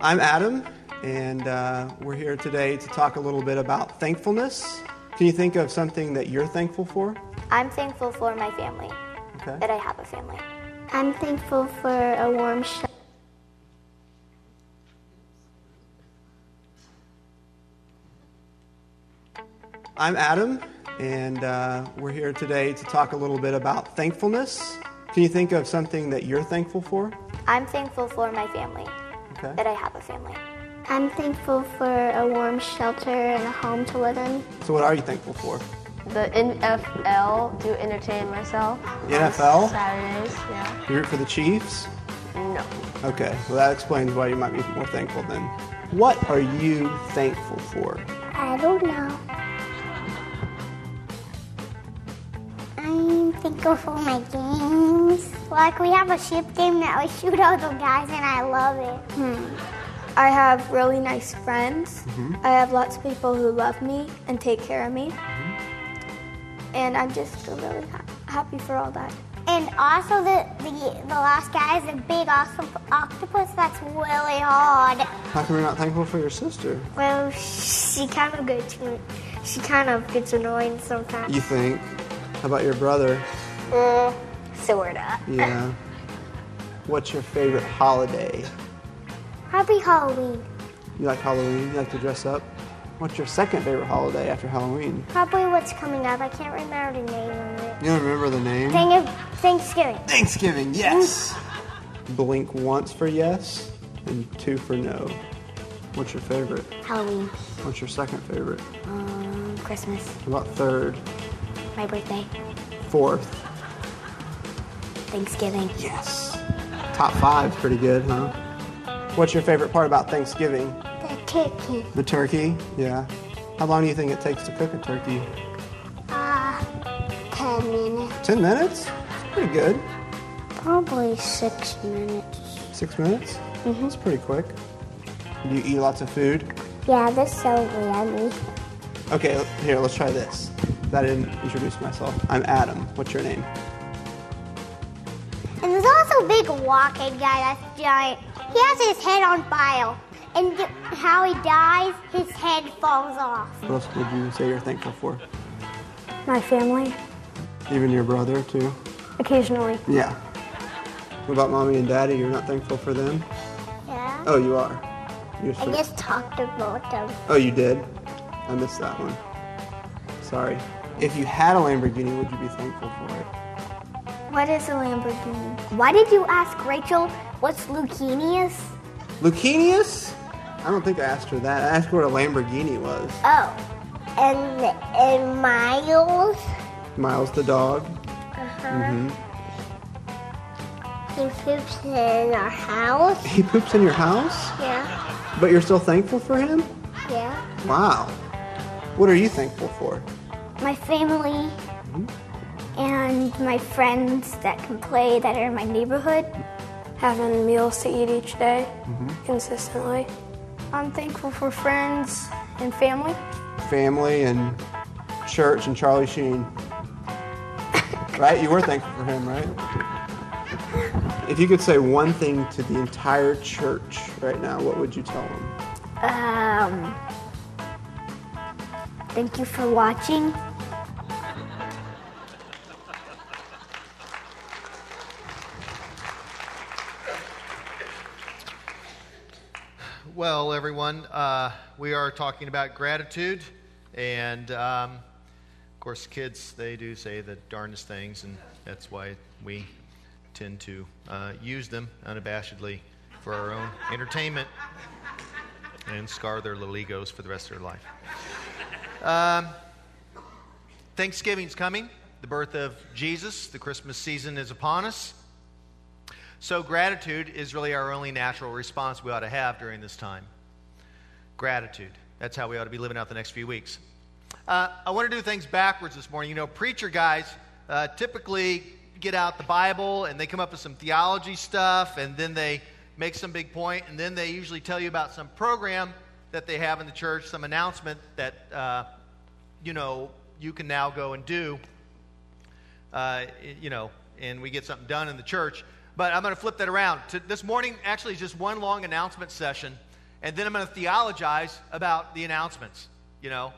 I'm Adam, and we're here today to talk a little bit about thankfulness. Can you think of something that you're thankful for? I'm thankful for my family, Okay. that I have a family. I'm thankful for a warm shelter. I'm Adam, and we're here today to talk a little bit about thankfulness. Can you think of something that you're thankful for? I'm thankful for my family, Okay. that I have a family. I'm thankful for a warm shelter and a home to live in. So what are you thankful for? The NFL to entertain myself. The NFL? On Saturdays, yeah. You root for the Chiefs? No. Okay, well that explains why you might be more thankful then. What are you thankful for? I don't know. I'm thankful for my games. Like we have a ship game that we shoot other guys and I love it. I have really nice friends. I have lots of people who love me and take care of me. And I'm just really happy for all that. And also the last guy is a big awesome octopus that's really hard. How come you're not thankful for your sister? Well, she kind of gets annoying sometimes. You think? How about your brother? Sorta. Yeah. What's your favorite holiday? Happy Halloween. You like Halloween? You like to dress up? What's your second favorite holiday after Halloween? Probably what's coming up. I can't remember the name of it. You don't remember the name? Thanksgiving. Thanksgiving, yes! Blink once for yes, and 2 for no. What's your favorite? Halloween. What's your second favorite? Christmas. How about third? My birthday. Fourth? Thanksgiving. Yes. Top 5's pretty good, huh? What's your favorite part about Thanksgiving? The turkey. The turkey? Yeah. How long do you think it takes to cook a turkey? 10 minutes. 10 minutes? That's pretty good. Probably 6 minutes. 6 minutes? That's pretty quick. Do you eat lots of food? Yeah, that's so yummy. Okay, here, let's try this. I didn't introduce myself. I'm Adam. What's your name? And there's also a big walking guy that's giant. He has his head on fire. And how he dies, his head falls off. What else would you say you're thankful for? My family, Even your brother, too? occasionally. Yeah. What about mommy and daddy? You're not thankful for them? Yeah. Oh, you are. You're I sure. just talked about them. Oh, you did? I missed that one. Sorry. If you had a Lamborghini, would you be thankful for it? What is a Lamborghini? Why did you ask Rachel what's leukemias? Leukemius? I don't think I asked her that. I asked her what a Lamborghini was. Oh. And Miles? Miles the dog. He poops in our house. He poops in your house? Yeah. But you're still thankful for him? Yeah. Wow. What are you thankful for? My family and my friends that can play that are in my neighborhood. Having meals to eat each day consistently. I'm thankful for friends and family. Family and church and Charlie Sheen. Right? You were thankful for him, right? If you could say one thing to the entire church right now, what would you tell them? Thank you for watching. Well, everyone, we are talking about gratitude, and of course, kids, they do say the darndest things, and that's why we tend to use them unabashedly for our own entertainment and scar their little egos for the rest of their life. Thanksgiving's coming, the birth of Jesus. The Christmas season is upon us. So gratitude is really our only natural response we ought to have during this time. Gratitude. That's how we ought to be living out the next few weeks. I want to do things backwards this morning. You know, preacher guys typically get out the Bible and they come up with some theology stuff, and then they make some big point, and then they usually tell you about some program that they have in the church, some announcement that, you can now go and do, and we get something done in the church. But I'm going to flip that around. This morning actually is just one long announcement session And then I'm going to theologize about the announcements, you know.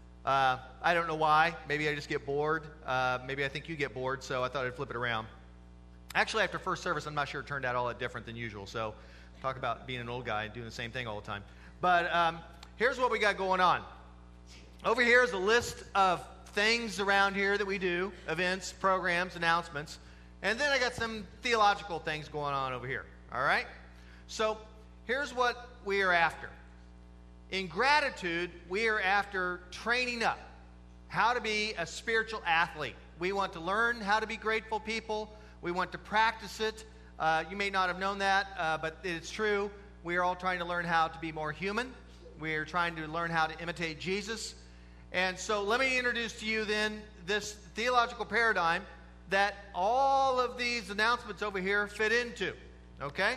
I don't know why. Maybe I just get bored. Maybe I think you get bored, so I thought I'd flip it around. Actually, after first service, I'm not sure it turned out all that different than usual. So talk about being an old guy and doing the same thing all the time. But here's what we got going on. Over here is a list of things around here that we do, events, programs, announcements. And then I got some theological things going on over here. All right? So here's what we are after. In gratitude, we are after training up how to be a spiritual athlete. We want to learn how to be grateful people. We want to practice it. You may not have known that, but it's true. We are all trying to learn how to be more human. We are trying to learn how to imitate Jesus. And so let me introduce to you then this theological paradigm that all of these announcements over here fit into. Okay?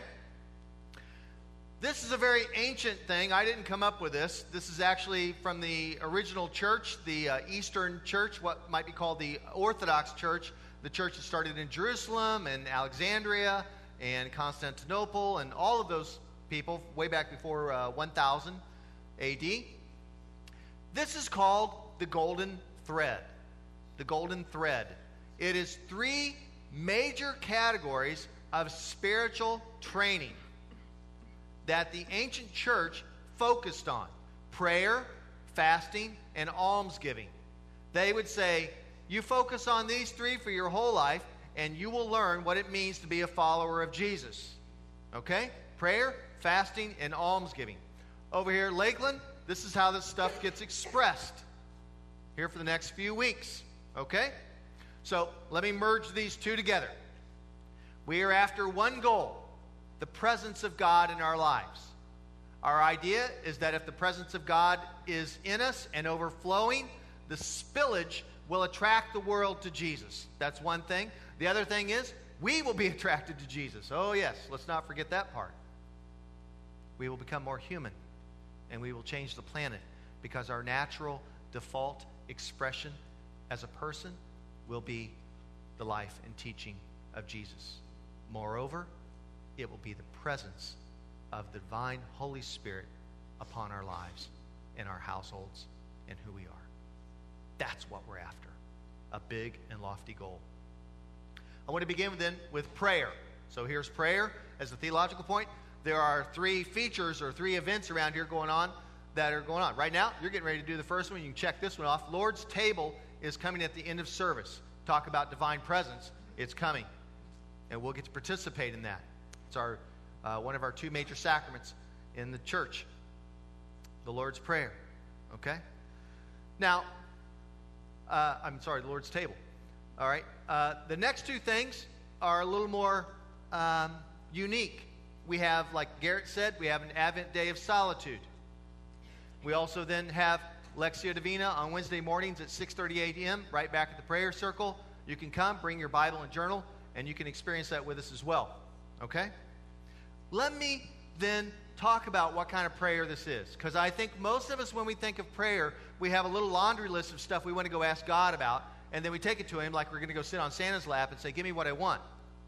This is a very ancient thing. I didn't come up with this. This is actually from the original church, the Eastern Church, what might be called the Orthodox Church, the church that started in Jerusalem and Alexandria and Constantinople and all of those people way back before 1000 A.D. This is called the Golden Thread. The Golden Thread. It is 3 major categories of spiritual training that the ancient church focused on: prayer, fasting, and almsgiving. They would say, you focus on these 3 for your whole life, and you will learn what it means to be a follower of Jesus. Okay? Prayer, fasting, and almsgiving. Over here at Lakeland, this is how this stuff gets expressed here for the next few weeks. Okay? So let me merge these 2 together. We are after one goal: the presence of God in our lives. Our idea is that if the presence of God is in us and overflowing, the spillage will attract the world to Jesus. That's one thing. The other thing is, we will be attracted to Jesus. Oh yes, let's not forget that part. We will become more human, and we will change the planet, because our natural default expression as a person will be the life and teaching of Jesus. Moreover, it will be the presence of the divine Holy Spirit upon our lives and our households and who we are. That's what we're after. A big and lofty goal. I want to begin then with prayer. So here's prayer as a theological point. There are 3 features or 3 events around here going on that are going on. Right now, you're getting ready to do the first one. You can check this one off. Lord's table is coming at the end of service. Talk about divine presence. It's coming. And we'll get to participate in that. It's our one of our 2 major sacraments in the church, the Lord's Prayer. Okay? Now, the Lord's table. All right? The next 2 things are a little more unique. We have, like Garrett said, we have an Advent Day of Solitude. We also then have Lectio Divina on Wednesday mornings at 6:30 a.m. right back at the prayer circle. You can come, bring your Bible and journal, and you can experience that with us as well. Okay? Let me then talk about what kind of prayer this is, because I think most of us, when we think of prayer, we have a little laundry list of stuff we want to go ask God about, and then we take it to Him like we're going to go sit on Santa's lap and say, give me what I want.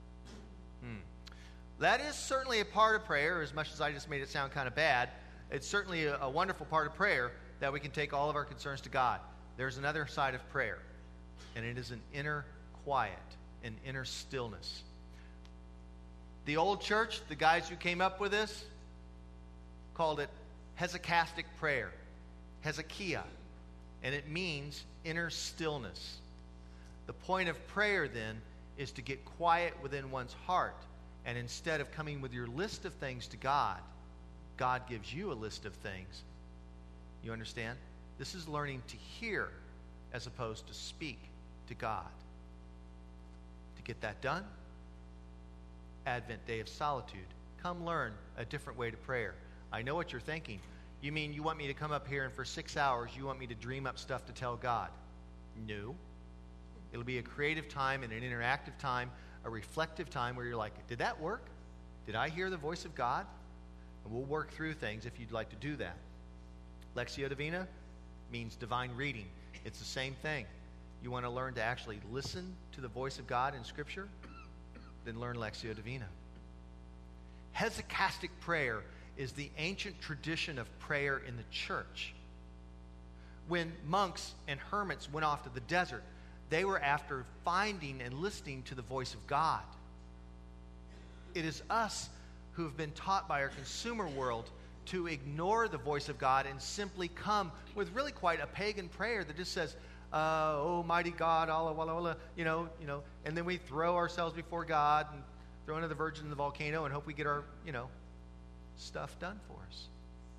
That is certainly a part of prayer, as much as I just made it sound kind of bad. It's certainly a wonderful part of prayer that we can take all of our concerns to God. There's another side of prayer, and it is an inner quiet, an inner stillness. The old church, the guys who came up with this, called it hesychastic prayer, Hezekiah, and it means inner stillness. The point of prayer then is to get quiet within one's heart, and instead of coming with your list of things to God, God gives you a list of things. You understand? This is learning to hear as opposed to speak to God. To get that done, Advent Day of Solitude. Come learn a different way to prayer. I know what you're thinking. You mean you want me to come up here and for 6 hours you want me to dream up stuff to tell God? No. It'll be a creative time and an interactive time, a reflective time where you're like, did that work? Did I hear the voice of God? And we'll work through things if you'd like to do that. Lectio Divina means divine reading. It's the same thing. You want to learn to actually listen to the voice of God in Scripture? Then learn Lectio Divina. Hesychastic prayer is the ancient tradition of prayer in the church. When monks and hermits went off to the desert, they were after finding and listening to the voice of God. It is us who have been taught by our consumer world to ignore the voice of God and simply come with really quite a pagan prayer that just says, oh, mighty God, Allah, walla, walla, and then we throw ourselves before God and throw into the Virgin in the volcano and hope we get our, stuff done for us.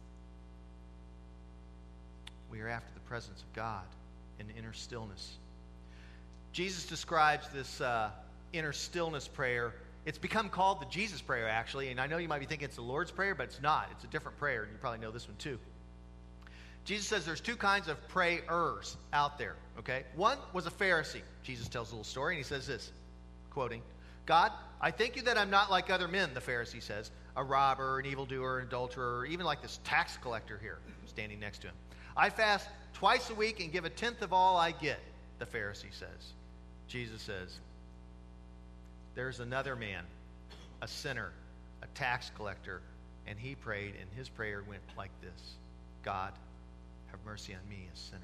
We are after the presence of God in inner stillness. Jesus describes this inner stillness prayer. It's become called the Jesus prayer, actually, and I know you might be thinking it's the Lord's Prayer, but it's not. It's a different prayer, and you probably know this one too. Jesus says there's two kinds of prayers out there, okay? One was a Pharisee. Jesus tells a little story, and he says this, quoting, God, I thank you that I'm not like other men, the Pharisee says, a robber, an evildoer, an adulterer, or even like this tax collector here standing next to him. I fast twice a week and give a tenth of all I get, the Pharisee says. Jesus says, there's another man, a sinner, a tax collector, and he prayed, and his prayer went like this. God, have mercy on me, a sinner.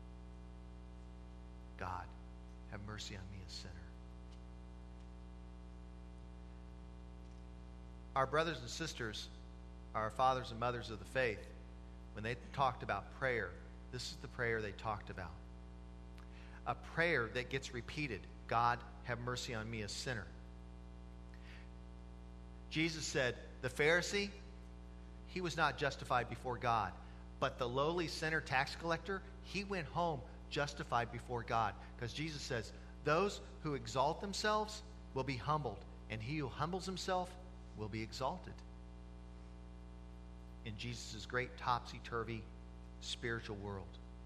God, have mercy on me, a sinner. Our brothers and sisters, our fathers and mothers of the faith, when they talked about prayer, this is the prayer they talked about. A prayer that gets repeated. God, have mercy on me, a sinner. Jesus said, the Pharisee, he was not justified before God. But the lowly sinner tax collector, he went home justified before God. Because Jesus says, those who exalt themselves will be humbled, and he who humbles himself will be exalted. In Jesus' great topsy-turvy spiritual world.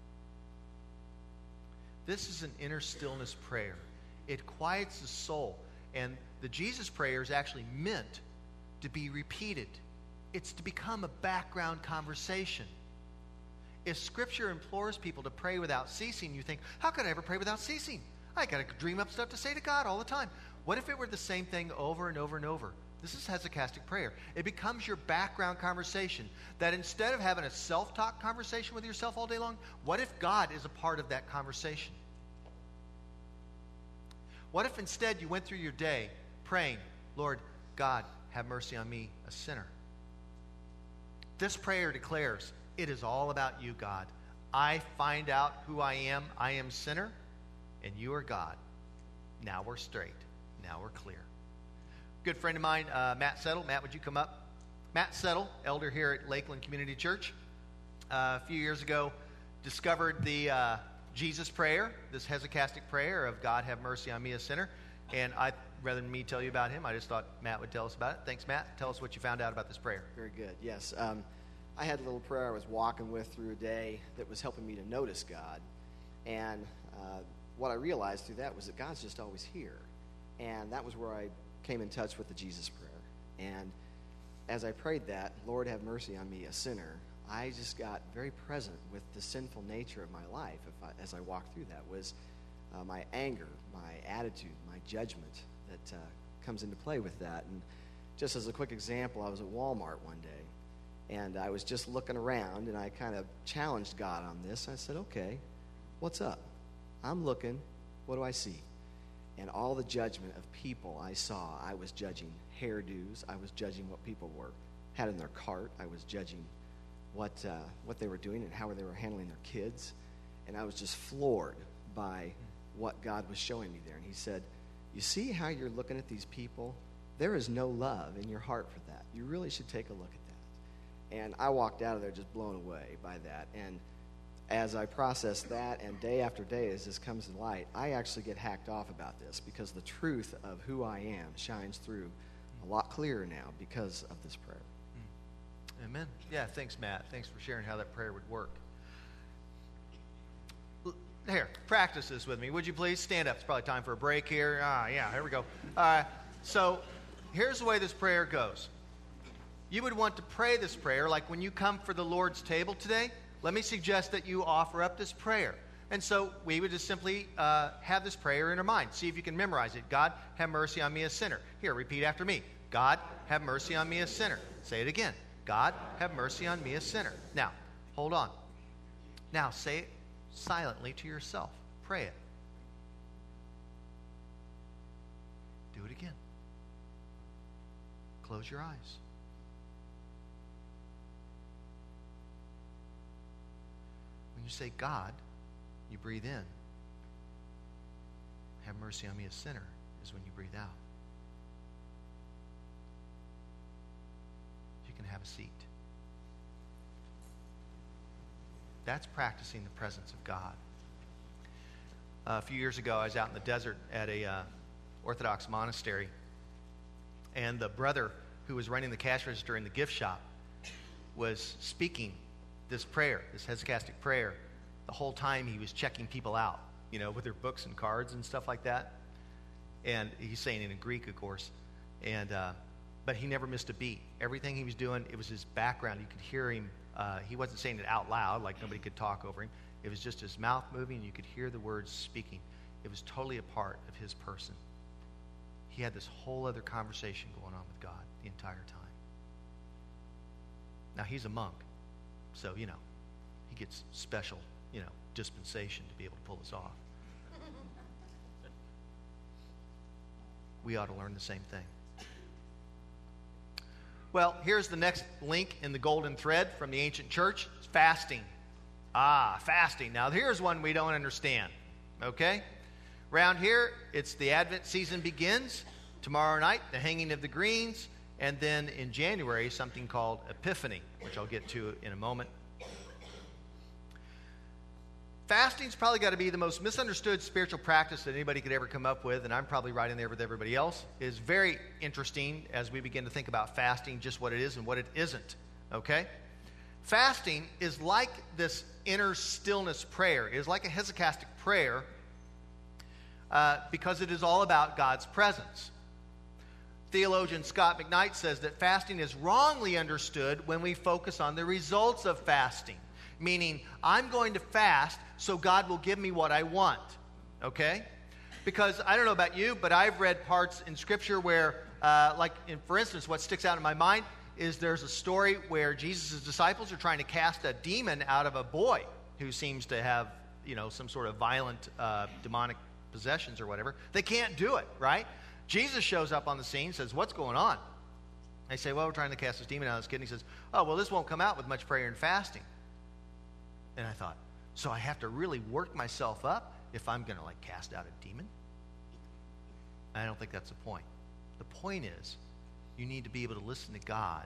This is an inner stillness prayer. It quiets the soul. And the Jesus prayer is actually meant to be repeated. It's to become a background conversation. If Scripture implores people to pray without ceasing, you think, how could I ever pray without ceasing? I got to dream up stuff to say to God all the time. What if it were the same thing over and over and over? This is hesychastic prayer. It becomes your background conversation. That instead of having a self-talk conversation with yourself all day long, what if God is a part of that conversation? What if instead you went through your day praying, Lord, God, have mercy on me, a sinner? This prayer declares, it is all about you, God. I find out who I am sinner, and you are God. Now we're straight. Now we're clear. Good friend of mine, Matt Settle. Matt, would you come up? Matt Settle, elder here at Lakeland Community Church, a few years ago discovered the Jesus prayer, this hesychastic prayer of God have mercy on me, a sinner. And rather than me tell you about him, I just thought Matt would tell us about it. Thanks, Matt. Tell us what you found out about this prayer. Very good. Yes. I had a little prayer I was walking with through a day that was helping me to notice God. And what I realized through that was that God's just always here. And that was where I came in touch with the Jesus prayer. And as I prayed that, Lord, have mercy on me, a sinner, I just got very present with the sinful nature of my life as I walked through that was my anger, my attitude, my judgment that comes into play with that. And just as a quick example, I was at Walmart one day, and I was just looking around, and I kind of challenged God on this. I said, okay, what's up? I'm looking. What do I see? And all the judgment of people I saw, I was judging hairdos. I was judging what people had in their cart. I was judging what they were doing and how they were handling their kids. And I was just floored by what God was showing me there. And he said, you see how you're looking at these people? There is no love in your heart for that. You really should take a look at that. And I walked out of there just blown away by that. And as I process that, and day after day as this comes to light, I actually get hacked off about this because the truth of who I am shines through a lot clearer now because of this prayer. Amen. Yeah, thanks, Matt. Thanks for sharing how that prayer would work. Here, practice this with me. Would you please stand up? It's probably time for a break here. Yeah, here we go. All right. So here's the way this prayer goes. You would want to pray this prayer like when you come for the Lord's table today. Let me suggest that you offer up this prayer. And so we would just simply have this prayer in our mind. See if you can memorize it. God, have mercy on me, a sinner. Here, repeat after me. God, have mercy on me, a sinner. Say it again. God, have mercy on me, a sinner. Now, hold on. Now, say it silently to yourself. Pray it. Do it again. Close your eyes. When you say God, you breathe in. Have mercy on me, a sinner, is when you breathe out. You can have a seat. That's practicing the presence of God. A few years ago, I was out in the desert at a Orthodox monastery, and the brother who was running the cash register in the gift shop was speaking this prayer, this hesychastic prayer, the whole time he was checking people out, with their books and cards and stuff like that. And he's saying it in Greek, of course. And but he never missed a beat. Everything he was doing, it was his background. You could hear him. He wasn't saying it out loud, like nobody could talk over him. It was just his mouth moving, and you could hear the words speaking. It was totally a part of his person. He had this whole other conversation going on with God the entire time. Now, he's a monk, so, he gets special, dispensation to be able to pull this off. We ought to learn the same thing. Well, here's the next link in the golden thread from the ancient church. It's fasting. Fasting. Now, here's one we don't understand, okay? Around here, it's the Advent season begins. Tomorrow night, the hanging of the greens. And then in January, something called Epiphany, which I'll get to in a moment. Fasting's probably got to be the most misunderstood spiritual practice that anybody could ever come up with, and I'm probably right in there with everybody else. It's very interesting as we begin to think about fasting, just what it is and what it isn't, okay? Fasting is like this inner stillness prayer. It is like a hesychastic prayer because it is all about God's presence. Theologian Scott McKnight says that fasting is wrongly understood when we focus on the results of fasting. Meaning, I'm going to fast so God will give me what I want, okay? Because I don't know about you, but I've read parts in Scripture where, for instance, what sticks out in my mind is there's a story where Jesus' disciples are trying to cast a demon out of a boy who seems to have, some sort of violent demonic possessions or whatever. They can't do it, right? Jesus shows up on the scene, says, what's going on? They say, well, we're trying to cast this demon out of this kid. And he says, oh, well, this won't come out with much prayer and fasting. And I thought, so I have to really work myself up if I'm going to cast out a demon? I don't think that's the point. The point is, you need to be able to listen to God,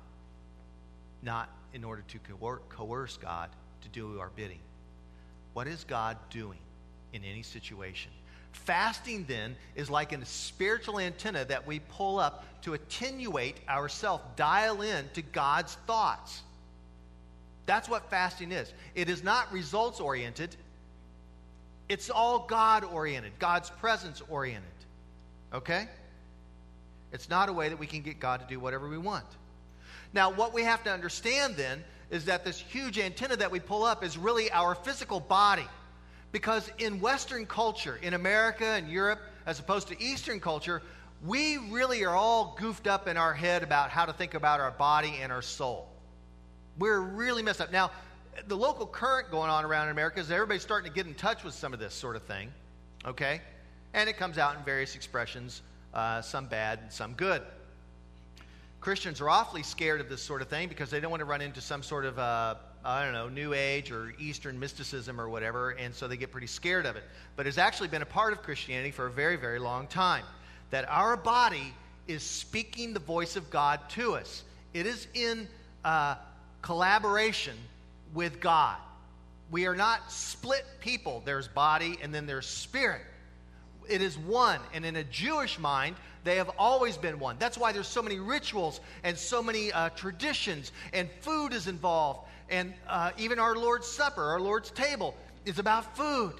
not in order to coerce God to do our bidding. What is God doing in any situation? Fasting, then, is like a spiritual antenna that we pull up to attenuate ourselves, dial in to God's thoughts. That's what fasting is. It is not results-oriented. It's all God-oriented, God's presence-oriented. Okay? It's not a way that we can get God to do whatever we want. Now, what we have to understand, then, is that this huge antenna that we pull up is really our physical body. Because in Western culture, in America and Europe, as opposed to Eastern culture, we really are all goofed up in our head about how to think about our body and our soul. We're really messed up. Now, the local current going on around in America is everybody's starting to get in touch with some of this sort of thing, okay? And it comes out in various expressions, some bad and some good. Christians are awfully scared of this sort of thing because they don't want to run into some sort of, New Age or Eastern mysticism or whatever, and so they get pretty scared of it. But it's actually been a part of Christianity for a very, very long time, that our body is speaking the voice of God to us. It is in collaboration with God. We are not split people. There's body and then there's spirit. It is one. And in a Jewish mind, they have always been one. That's why there's so many rituals and so many traditions, and food is involved. And even our Lord's Supper, our Lord's table, is about food.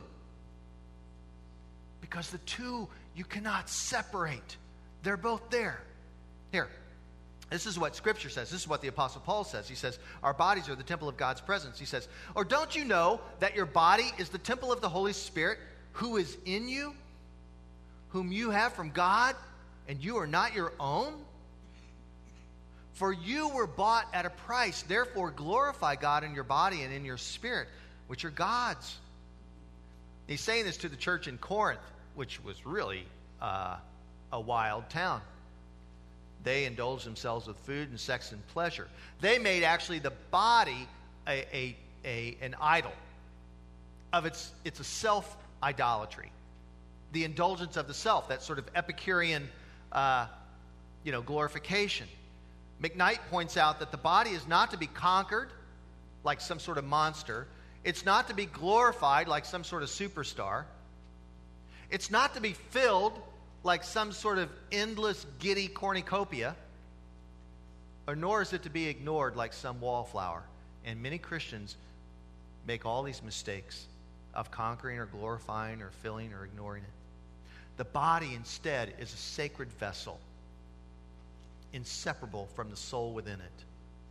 Because the two, you cannot separate. They're both there. Here. This is what Scripture says. This is what the Apostle Paul says. He says, our bodies are the temple of God's presence. He says, or don't you know that your body is the temple of the Holy Spirit who is in you, whom you have from God, and you are not your own? For you were bought at a price. Therefore, glorify God in your body and in your spirit, which are God's. He's saying this to the church in Corinth, which was really a wild town. They indulged themselves with food and sex and pleasure. They made actually the body an idol. It's a self-idolatry. The indulgence of the self, that sort of Epicurean glorification. McKnight points out that the body is not to be conquered like some sort of monster. It's not to be glorified like some sort of superstar. It's not to be filled like some sort of endless, giddy cornucopia. Nor is it to be ignored like some wallflower. And many Christians make all these mistakes of conquering or glorifying or filling or ignoring it. The body, instead, is a sacred vessel, inseparable from the soul within it.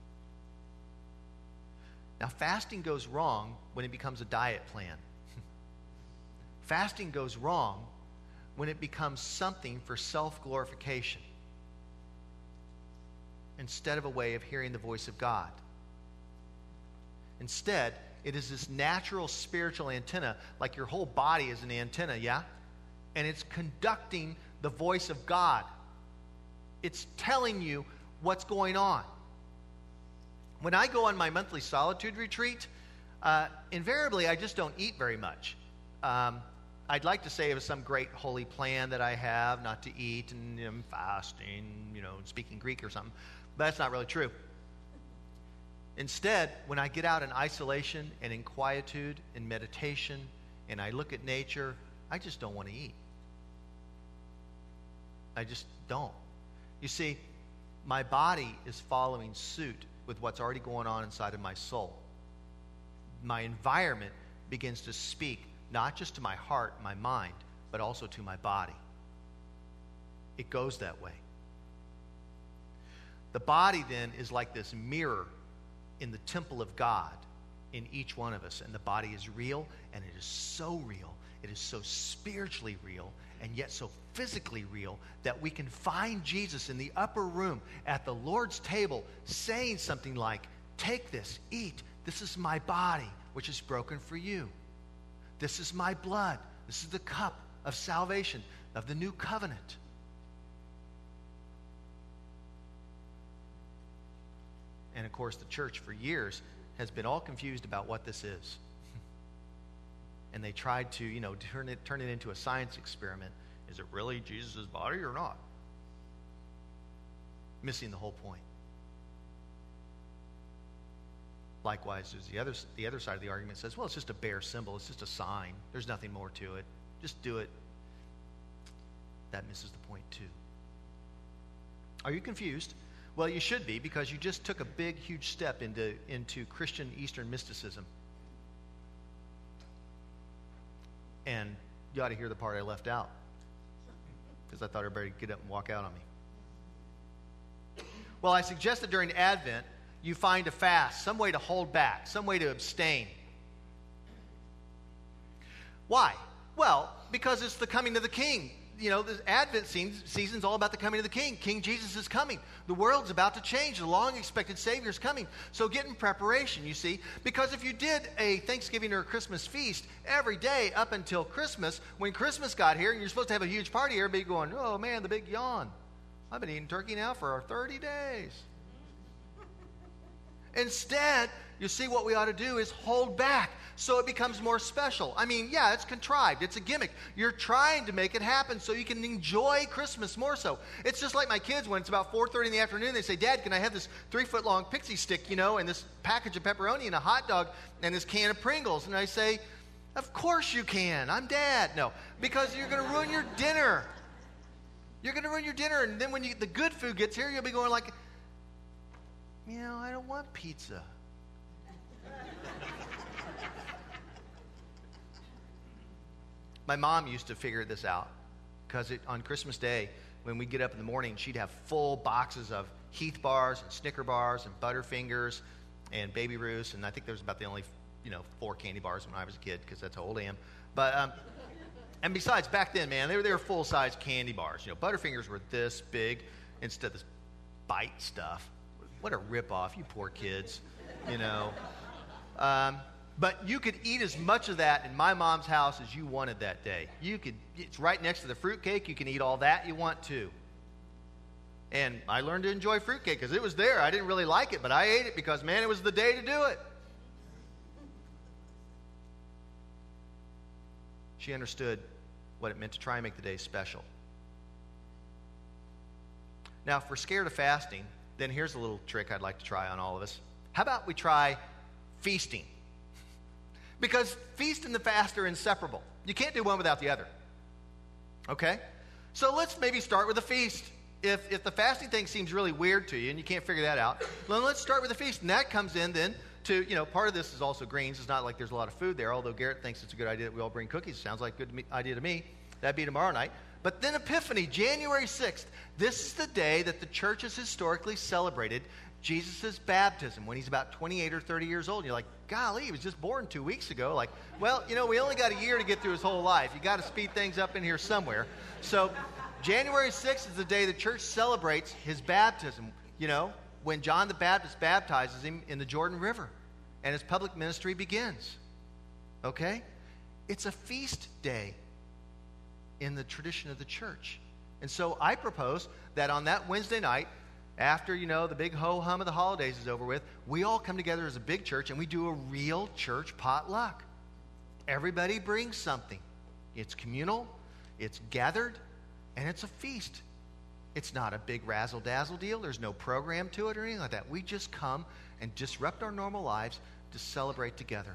Now, fasting goes wrong when it becomes a diet plan. Fasting goes wrong when it becomes something for self-glorification instead of a way of hearing the voice of God. Instead, it is this natural spiritual antenna, like your whole body is an antenna, yeah? And it's conducting the voice of God. It's telling you what's going on. When I go on my monthly solitude retreat, invariably I just don't eat very much. I'd like to say it was some great holy plan that I have not to eat and I'm fasting, speaking Greek or something. But that's not really true. Instead, when I get out in isolation and in quietude and meditation and I look at nature, I just don't want to eat. I just don't. You see, my body is following suit with what's already going on inside of my soul. My environment begins to speak not just to my heart, my mind, but also to my body. It goes that way. The body then is like this mirror in the temple of God in each one of us. And the body is real, and it is so real. It is so spiritually real, and yet so physically real that we can find Jesus in the upper room at the Lord's table saying something like, "Take this, eat. This is my body, which is broken for you. This is my blood. This is the cup of salvation, of the new covenant." And of course, the church for years has been all confused about what this is. And they tried to, turn it into a science experiment. Is it really Jesus' body or not? Missing the whole point. Likewise, there's the other side of the argument says, well, it's just a bare symbol. It's just a sign. There's nothing more to it. Just do it. That misses the point too. Are you confused? Well, you should be, because you just took a big, huge step into Christian Eastern mysticism. And you ought to hear the part I left out, because I thought everybody would get up and walk out on me. Well, I suggest that during Advent, you find a fast, some way to hold back, some way to abstain. Why? Well, because it's the coming of the King. The Advent season's all about the coming of the King. King Jesus is coming. The world's about to change. The long-expected Savior's coming. So get in preparation, you see. Because if you did a Thanksgiving or a Christmas feast every day up until Christmas, when Christmas got here and you're supposed to have a huge party, everybody going, "Oh, man, the big yawn. I've been eating turkey now for 30 days. Instead, you see, what we ought to do is hold back so it becomes more special. I mean, yeah, it's contrived. It's a gimmick. You're trying to make it happen so you can enjoy Christmas more so. It's just like my kids when it's about 4:30 in the afternoon. They say, "Dad, can I have this 3-foot-long pixie stick, and this package of pepperoni and a hot dog and this can of Pringles?" And I say, "Of course you can. I'm Dad." No, because you're going to ruin your dinner. You're going to ruin your dinner. And then when the good food gets here, you'll be going like, "I don't want pizza." My mom used to figure this out, because on Christmas Day, when we get up in the morning, she'd have full boxes of Heath bars and Snicker bars and Butterfingers and Baby Ruths, and I think there was about the only 4 candy bars when I was a kid, because that's how old I am. But and besides, back then, man, they were full-size candy bars. Butterfingers were this big instead of this bite stuff. It What a ripoff, you poor kids, you know. But you could eat as much of that in my mom's house as you wanted that day. It's right next to the fruitcake. You can eat all that you want to. And I learned to enjoy fruitcake because it was there. I didn't really like it, but I ate it because, man, it was the day to do it. She understood what it meant to try and make the day special. Now, if we're scared of fasting, then here's a little trick I'd like to try on all of us. How about we try feasting? Because feast and the fast are inseparable. You can't do one without the other. Okay? So let's maybe start with a feast. If the fasting thing seems really weird to you and you can't figure that out, then let's start with a feast. And that comes in then to, part of this is also greens. It's not like there's a lot of food there, although Garrett thinks it's a good idea that we all bring cookies. Sounds like a good idea to me. That'd be tomorrow night. But then Epiphany, January 6th. This is the day that the church has historically celebrated Jesus' baptism when he's about 28 or 30 years old. And you're like, golly, he was just born 2 weeks ago. Like, well, we only got a year to get through his whole life. You got to speed things up in here somewhere. So January 6th is the day the church celebrates his baptism, when John the Baptist baptizes him in the Jordan River and his public ministry begins. Okay? It's a feast day in the tradition of the church. And so I propose that on that Wednesday night, after, the big ho-hum of the holidays is over with, we all come together as a big church and we do a real church potluck. Everybody brings something. It's communal, it's gathered, and it's a feast. It's not a big razzle-dazzle deal. There's no program to it or anything like that. We just come and disrupt our normal lives to celebrate together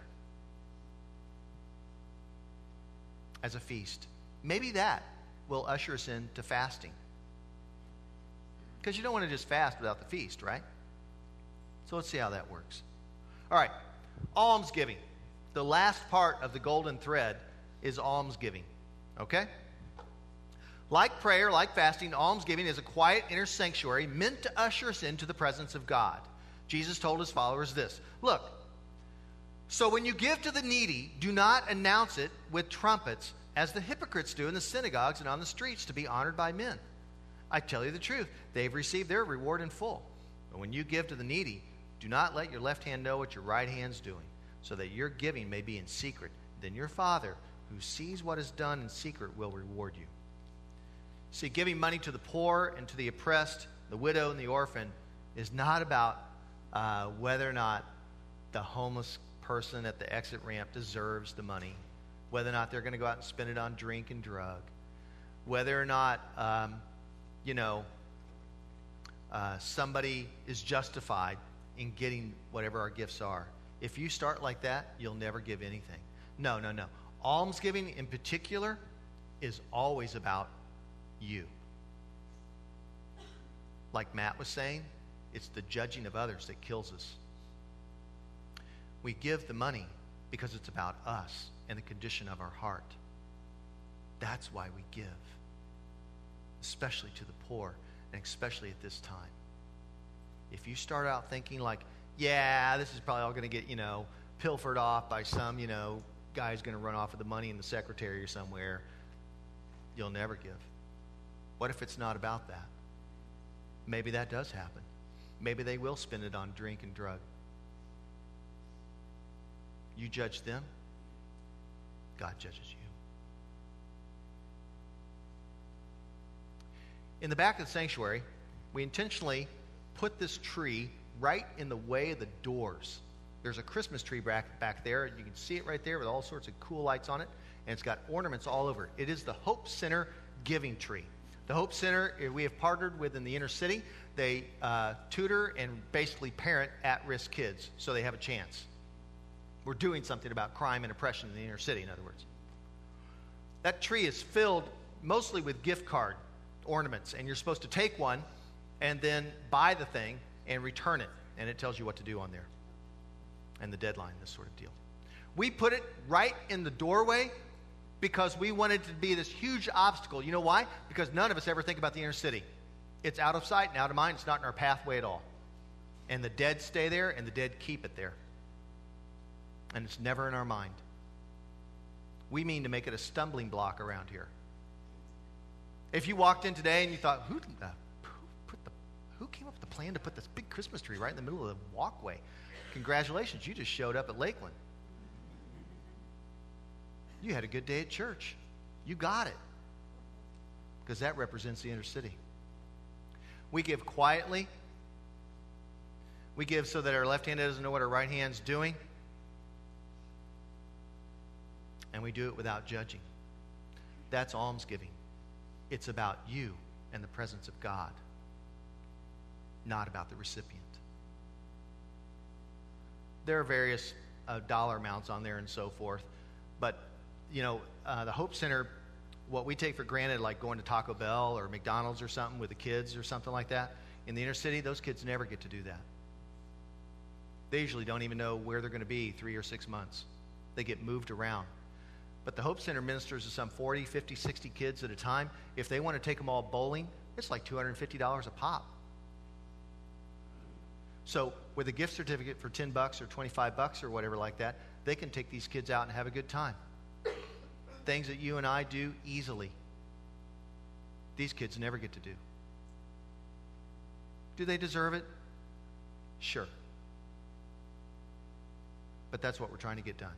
as a feast. Maybe that will usher us into fasting. Because you don't want to just fast without the feast, right? So let's see how that works. All right, almsgiving. The last part of the golden thread is almsgiving. Okay? Like prayer, like fasting, almsgiving is a quiet inner sanctuary meant to usher us into the presence of God. Jesus told his followers this. Look, so when you give to the needy, do not announce it with trumpets, as the hypocrites do in the synagogues and on the streets to be honored by men. I tell you the truth, they've received their reward in full. But when you give to the needy, do not let your left hand know what your right hand's doing, so that your giving may be in secret. Then your Father, who sees what is done in secret, will reward you. See, giving money to the poor and to the oppressed, the widow and the orphan, is not about whether or not the homeless person at the exit ramp deserves the money, whether or not they're going to go out and spend it on drink and drug, whether or not somebody is justified in getting whatever our gifts are. If you start like that, you'll never give anything. No. Almsgiving in particular is always about you. Like Matt was saying, it's the judging of others that kills us. We give the money because it's about us and the condition of our heart. That's why we give, especially to the poor, and especially at this time. If you start out thinking like, yeah, this is probably all going to get, pilfered off by some, guy who's going to run off with the money in the secretary or somewhere, you'll never give. What if it's not about that? Maybe that does happen. Maybe they will spend it on drink and drug. You judge them, God judges you. In the back of the sanctuary, we intentionally put this tree right in the way of the doors. There's a Christmas tree back there. You can see it right there with all sorts of cool lights on it, and it's got ornaments all over. It is the Hope Center giving tree. The Hope Center, we have partnered with in the inner city. They tutor and basically parent at-risk kids so they have a chance. We're doing something about crime and oppression in the inner city, in other words. That tree is filled mostly with gift card ornaments, and you're supposed to take one and then buy the thing and return it, and it tells you what to do on there and the deadline, this sort of deal. We put it right in the doorway because we wanted it to be this huge obstacle. You know why? Because none of us ever think about the inner city. It's out of sight and out of mind. It's not in our pathway at all. And the dead stay there, and the dead keep it there. And it's never in our mind. We mean to make it a stumbling block around here. If you walked in today and you thought, who put the who came up with the plan to put this big Christmas tree right in the middle of the walkway? Congratulations, you just showed up at Lakeland. You had a good day at church. You got it. Because that represents the inner city. We give quietly. We give so that our left hand doesn't know what our right hand's doing. And we do it without judging. That's almsgiving. It's about you and the presence of God, not about the recipient. There are various dollar amounts on there and so forth. But, the Hope Center, what we take for granted, like going to Taco Bell or McDonald's or something with the kids or something like that, in the inner city, those kids never get to do that. They usually don't even know where they're going to be 3 or 6 months. They get moved around. But the Hope Center ministers to some 40, 50, 60 kids at a time. If they want to take them all bowling, it's like $250 a pop. So with a gift certificate for $10 or $25 or whatever like that, they can take these kids out and have a good time. Things that you and I do easily, these kids never get to do. Do they deserve it? Sure. But that's what we're trying to get done.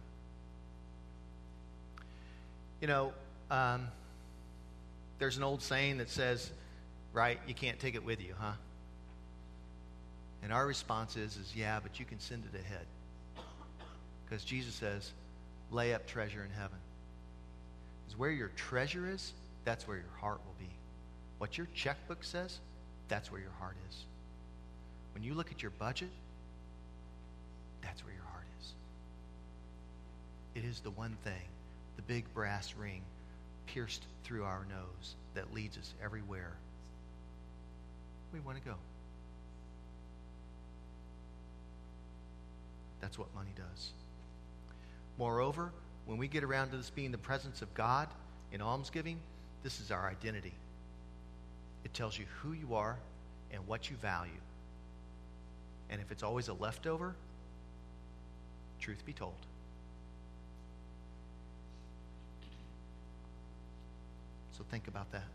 There's an old saying that says, right, you can't take it with you, huh? And our response is yeah, but you can send it ahead. Because Jesus says, lay up treasure in heaven. Because where your treasure is, that's where your heart will be. What your checkbook says, that's where your heart is. When you look at your budget, that's where your heart is. It is the one thing, the big brass ring pierced through our nose that leads us everywhere we want to go. That's what money does. Moreover, when we get around to this being the presence of God in almsgiving, this is our identity. It tells you who you are and what you value. And if it's always a leftover, truth be told, so think about that.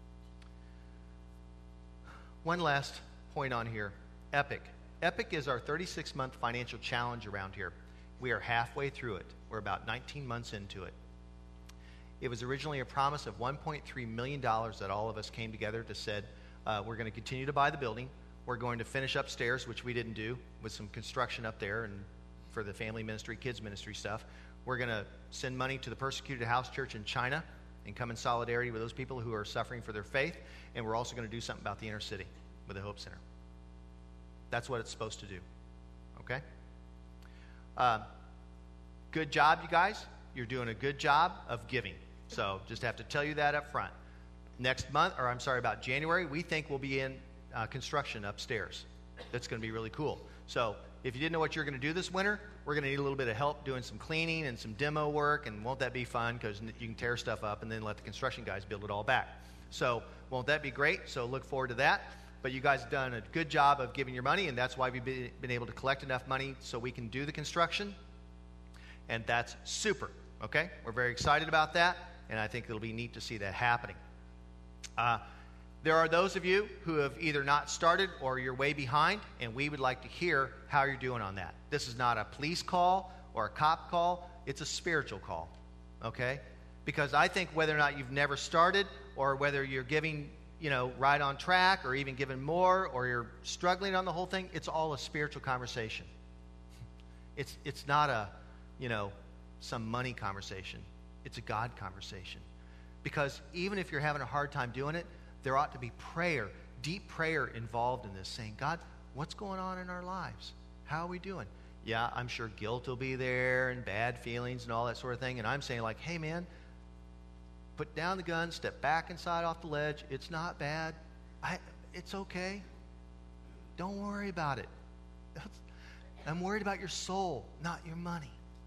One last point on here. Epic. Epic is our 36-month financial challenge around here. We are halfway through it. We're about 19 months into it. It was originally a promise of $1.3 million that all of us came together to said, we're going to continue to buy the building. We're going to finish upstairs, which we didn't do, with some construction up there and for the family ministry, kids ministry stuff. We're going to send money to the persecuted house church in China and come in solidarity with those people who are suffering for their faith. And we're also going to do something about the inner city with the Hope Center. That's what it's supposed to do. Okay? Good job, you guys. You're doing a good job of giving. So just have to tell you that up front. About January, we think we'll be in construction upstairs. That's going to be really cool. So if you didn't know what you're going to do this winter, we're going to need a little bit of help doing some cleaning and some demo work. And won't that be fun? Because you can tear stuff up and then let the construction guys build it all back. So won't that be great? So look forward to that. But you guys have done a good job of giving your money, and that's why we've been able to collect enough money so we can do the construction. And that's super, okay? We're very excited about that, and I think it'll be neat to see that happening. There are those of you who have either not started or you're way behind, and we would like to hear how you're doing on that. This is not a police call or a cop call. It's a spiritual call, okay? Because I think whether or not you've never started or whether you're giving right on track or even giving more or you're struggling on the whole thing, it's all a spiritual conversation. It's not a, some money conversation. It's a God conversation. Because even if you're having a hard time doing it, there ought to be prayer, deep prayer involved in this, saying, God, what's going on in our lives? How are we doing? Yeah, I'm sure guilt will be there and bad feelings and all that sort of thing. And I'm saying like, hey, man, put down the gun, step back inside off the ledge. It's not bad. It's okay. Don't worry about it. I'm worried about your soul, not your money.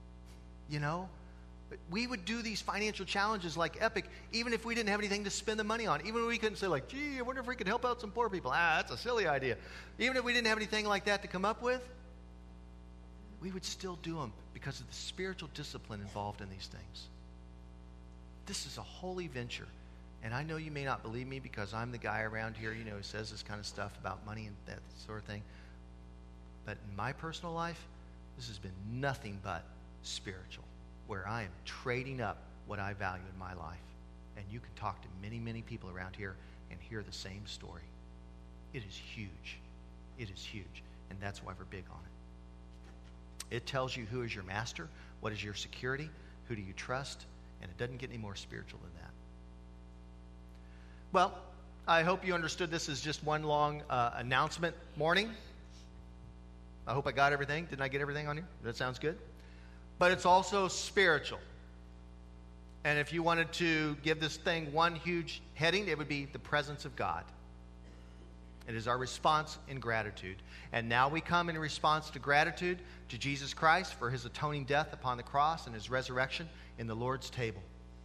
But we would do these financial challenges like Epic even if we didn't have anything to spend the money on. Even if we couldn't say like, gee, I wonder if we could help out some poor people. That's a silly idea. Even if we didn't have anything like that to come up with, we would still do them because of the spiritual discipline involved in these things. This is a holy venture, And I know you may not believe me because I'm the guy around here, who says this kind of stuff about money and that sort of thing. But in my personal life, this has been nothing but spiritual, where I am trading up what I value in my life. And you can talk to many, many people around here and hear the same story. It is huge. It is huge. And that's why we're big on it. It tells you who is your master, what is your security, who do you trust, and it doesn't get any more spiritual than that. Well, I hope you understood this as just one long announcement morning. I hope I got everything. Didn't I get everything on here? That sounds good. But it's also spiritual. And if you wanted to give this thing one huge heading, it would be the presence of God. It is our response in gratitude. And now we come in response to gratitude to Jesus Christ for his atoning death upon the cross and his resurrection in the Lord's table.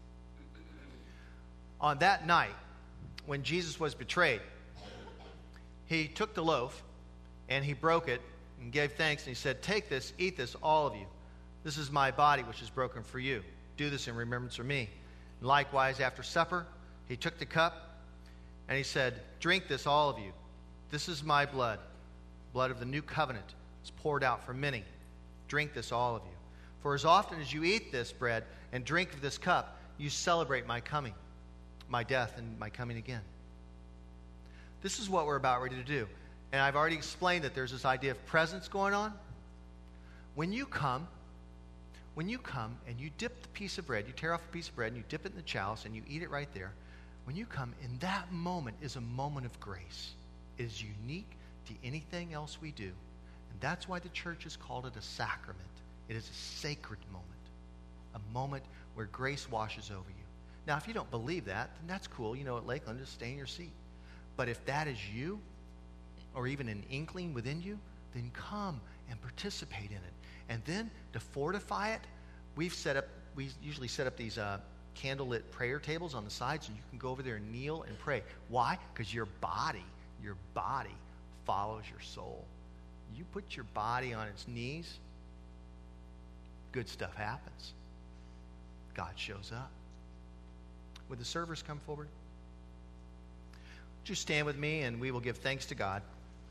On that night, when Jesus was betrayed, he took the loaf and he broke it and gave thanks, and he said, "Take this, eat this, all of you. This is my body, which is broken for you. Do this in remembrance of me." And likewise, after supper, he took the cup and he said, "Drink this, all of you. This is my blood, blood of the new covenant. It's poured out for many. Drink this, all of you. For as often as you eat this bread and drink of this cup, you celebrate my coming, my death, and my coming again." This is what we're about ready to do. And I've already explained that there's this idea of presence going on. When you come and you dip the piece of bread, you tear off a piece of bread and you dip it in the chalice and you eat it right there. When you come, in that moment is a moment of grace. It is unique to anything else we do. And that's why the church has called it a sacrament. It is a sacred moment, a moment where grace washes over you. Now, if you don't believe that, then that's cool. At Lakeland, just stay in your seat. But if that is you, or even an inkling within you, then come and participate in it. And then to fortify it, we usually set up these candlelit prayer tables on the sides, and you can go over there and kneel and pray. Why? Because your body follows your soul. You put your body on its knees, good stuff happens. God shows up. Would the servers come forward? Would you stand with me and we will give thanks to God?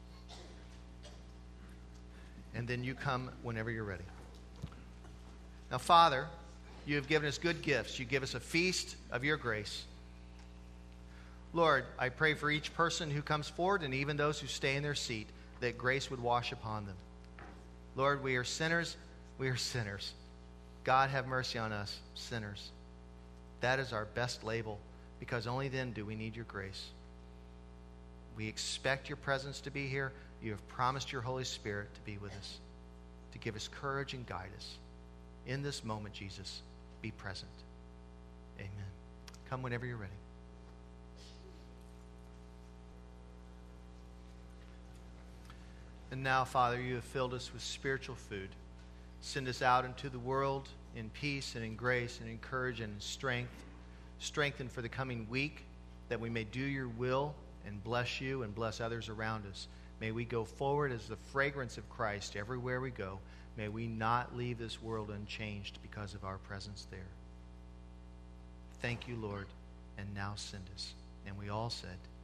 And then you come whenever you're ready. Now, Father, you have given us good gifts. You give us a feast of your grace. Lord, I pray for each person who comes forward and even those who stay in their seat, that grace would wash upon them. Lord, we are sinners. We are sinners. God, have mercy on us, sinners. That is our best label, because only then do we need your grace. We expect your presence to be here. You have promised your Holy Spirit to be with us, to give us courage and guide us. In this moment, Jesus, be present. Amen. Come whenever you're ready. And now, Father, you have filled us with spiritual food. Send us out into the world in peace and in grace and in courage and in strength. Strengthen for the coming week, that we may do your will and bless you and bless others around us. May we go forward as the fragrance of Christ everywhere we go. May we not leave this world unchanged because of our presence there. Thank you, Lord, and now send us. And we all said,